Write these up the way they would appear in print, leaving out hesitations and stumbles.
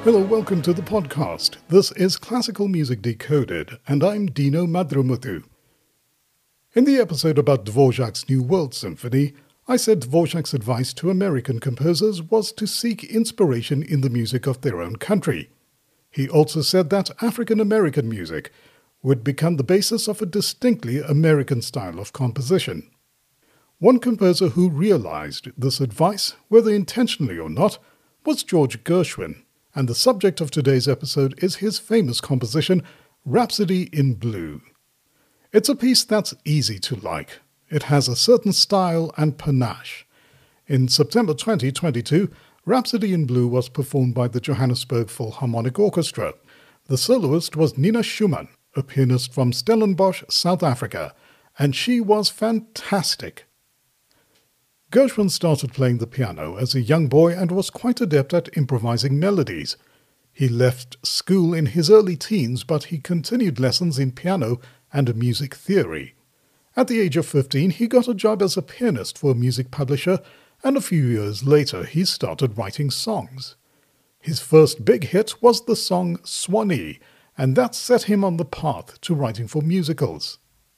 Hello, welcome to the podcast. This is Classical Music Decoded, and I'm Dino Madromuthu. In the episode about Dvorak's New World Symphony, I said Dvorak's advice to American composers was to seek inspiration in the music of their own country. He also said that African-American music would become the basis of a distinctly American style of composition. One composer who realized this advice, whether intentionally or not, was George Gershwin, and the subject of today's episode is his famous composition, Rhapsody in Blue. It's a piece that's easy to like. It has a certain style and panache. In September 2022, Rhapsody in Blue was performed by the Johannesburg Philharmonic Orchestra. The soloist was Nina Schumann, a pianist from Stellenbosch, South Africa, and she was fantastic. Gershwin started playing the piano as a young boy and was quite adept at improvising melodies. He left school in his early teens, but he continued lessons in piano and music theory. At the age of 15, he got a job as a pianist for a music publisher, and a few years later he started writing songs. His first big hit was the song Swanee, and that set him on the path to writing for musicals.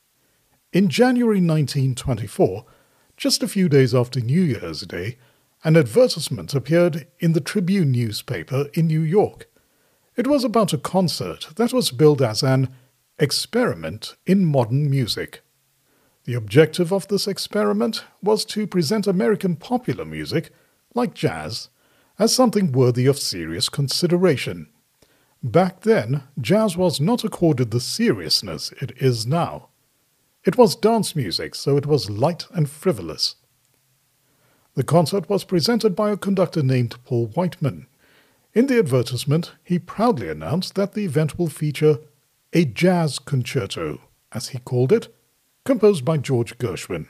In January 1924, just a few days after New Year's Day, an advertisement appeared in the Tribune newspaper in New York. It was about a concert that was billed as an experiment in modern music. The objective of this experiment was to present American popular music, like jazz, as something worthy of serious consideration. Back then, jazz was not accorded the seriousness it is now. It was dance music, so it was light and frivolous. The concert was presented by a conductor named Paul Whiteman. In the advertisement, he proudly announced that the event will feature a jazz concerto, as he called it, composed by George Gershwin.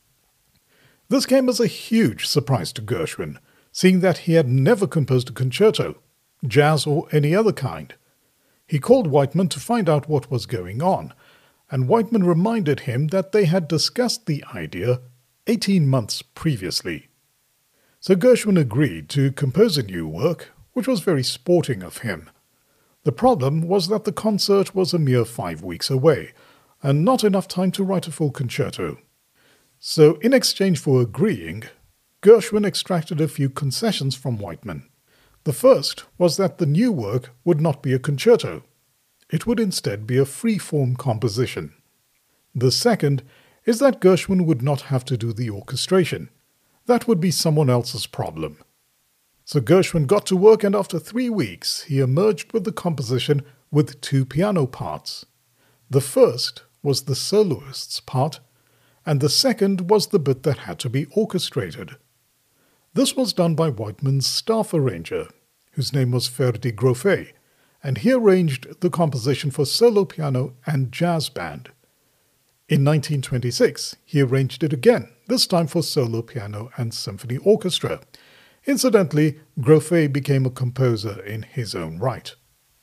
This came as a huge surprise to Gershwin, seeing that he had never composed a concerto, jazz or any other kind. He called Whiteman to find out what was going on, and Whiteman reminded him that they had discussed the idea 18 months previously. So Gershwin agreed to compose a new work, which was very sporting of him. The problem was that the concert was a mere 5 weeks away, and not enough time to write a full concerto. So in exchange for agreeing, Gershwin extracted a few concessions from Whiteman. The first was that the new work would not be a concerto. It would instead be a free-form composition. The second is that Gershwin would not have to do the orchestration. That would be someone else's problem. So Gershwin got to work, and after 3 weeks he emerged with the composition with 2 piano parts. The first was the soloist's part, and the second was the bit that had to be orchestrated. This was done by Whiteman's staff arranger, whose name was Ferdi Grofé, and he arranged the composition for solo piano and jazz band. In 1926, he arranged it again, this time for solo piano and symphony orchestra. Incidentally, Grofé became a composer in his own right.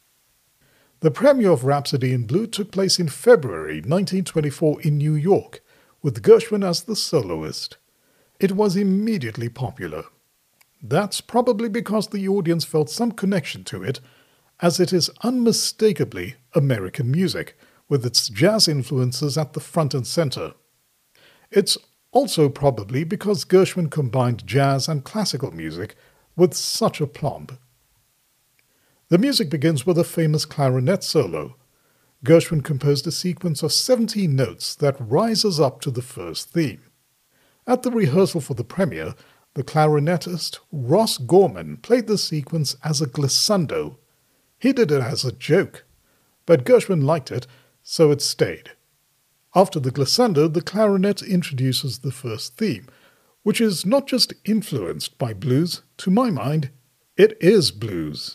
The premiere of Rhapsody in Blue took place in February 1924 in New York, with Gershwin as the soloist. It was immediately popular. That's probably because the audience felt some connection to it, as it is unmistakably American music, with its jazz influences at the front and center. It's also probably because Gershwin combined jazz and classical music with such aplomb. The music begins with a famous clarinet solo. Gershwin composed a sequence of 17 notes that rises up to the first theme. At the rehearsal for the premiere, the clarinetist Ross Gorman played the sequence as a glissando. He did it as a joke, but Gershwin liked it, so it stayed. After the glissando, the clarinet introduces the first theme, which is not just influenced by blues. To my mind, it is blues.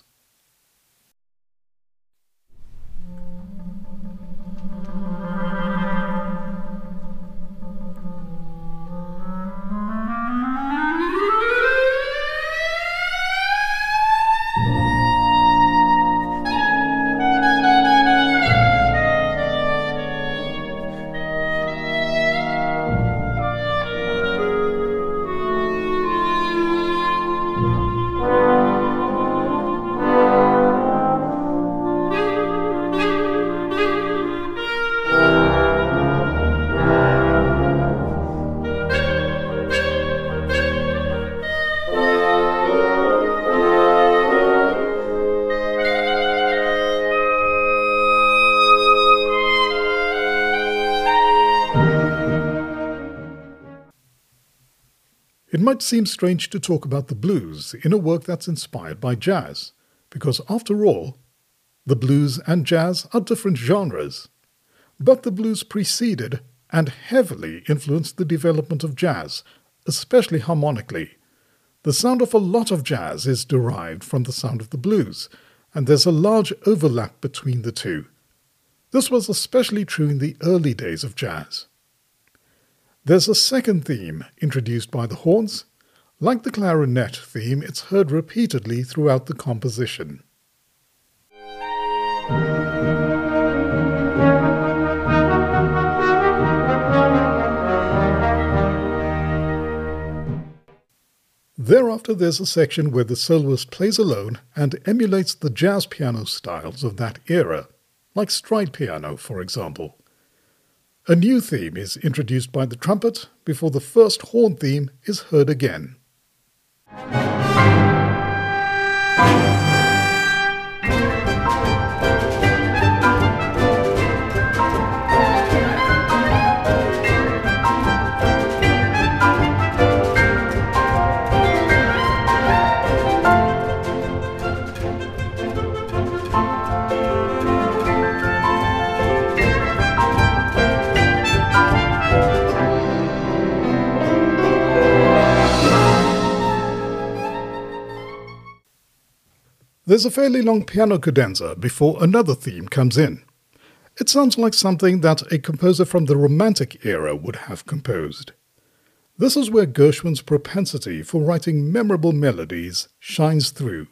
It might seem strange to talk about the blues in a work that's inspired by jazz, because after all, the blues and jazz are different genres. But the blues preceded and heavily influenced the development of jazz, especially harmonically. The sound of a lot of jazz is derived from the sound of the blues, and there's a large overlap between the two. This was especially true in the early days of jazz. There's a second theme introduced by the horns. Like the clarinet theme, it's heard repeatedly throughout the composition. Thereafter there's a section where the soloist plays alone and emulates the jazz piano styles of that era, like stride piano, for example. A new theme is introduced by the trumpet before the first horn theme is heard again. There's a fairly long piano cadenza before another theme comes in. It sounds like something that a composer from the Romantic era would have composed. This is where Gershwin's propensity for writing memorable melodies shines through.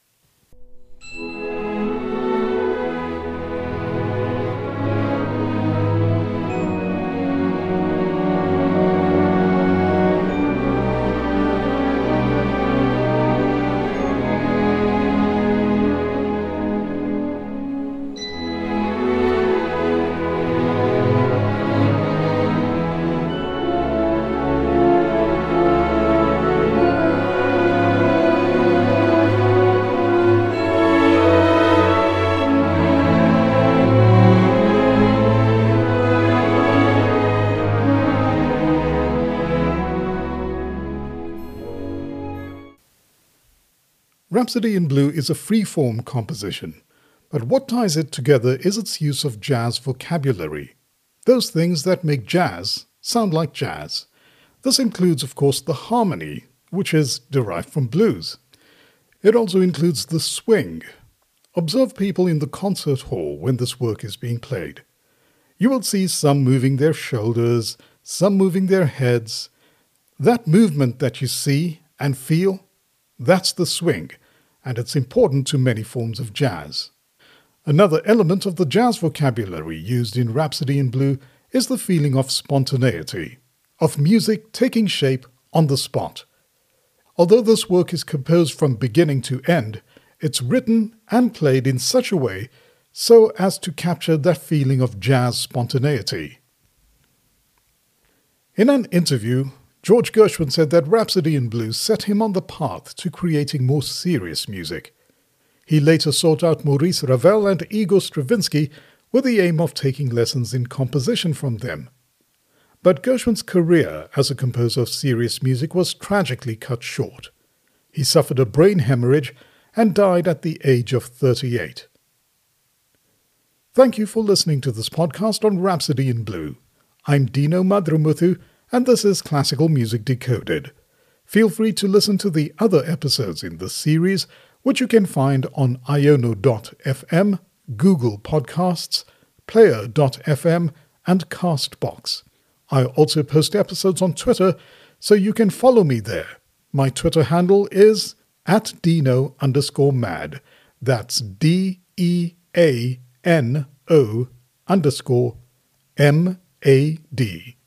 Rhapsody in Blue is a free-form composition, but what ties it together is its use of jazz vocabulary, those things that make jazz sound like jazz. This includes, of course, the harmony, which is derived from blues. It also includes the swing. Observe people in the concert hall when this work is being played. You will see some moving their shoulders, some moving their heads. That movement that you see and feel, that's the swing, and it's important to many forms of jazz. Another element of the jazz vocabulary used in Rhapsody in Blue is the feeling of spontaneity, of music taking shape on the spot. Although this work is composed from beginning to end, it's written and played in such a way so as to capture that feeling of jazz spontaneity. In an interview, George Gershwin said that Rhapsody in Blue set him on the path to creating more serious music. He later sought out Maurice Ravel and Igor Stravinsky with the aim of taking lessons in composition from them. But Gershwin's career as a composer of serious music was tragically cut short. He suffered a brain hemorrhage and died at the age of 38. Thank you for listening to this podcast on Rhapsody in Blue. I'm Dino Madrumuthu, and this is Classical Music Decoded. Feel free to listen to the other episodes in this series, which you can find on iono.fm, Google Podcasts, Player.fm, and Castbox. I also post episodes on Twitter, so you can follow me there. My Twitter handle is @Dino_Mad. That's DEANO_MAD.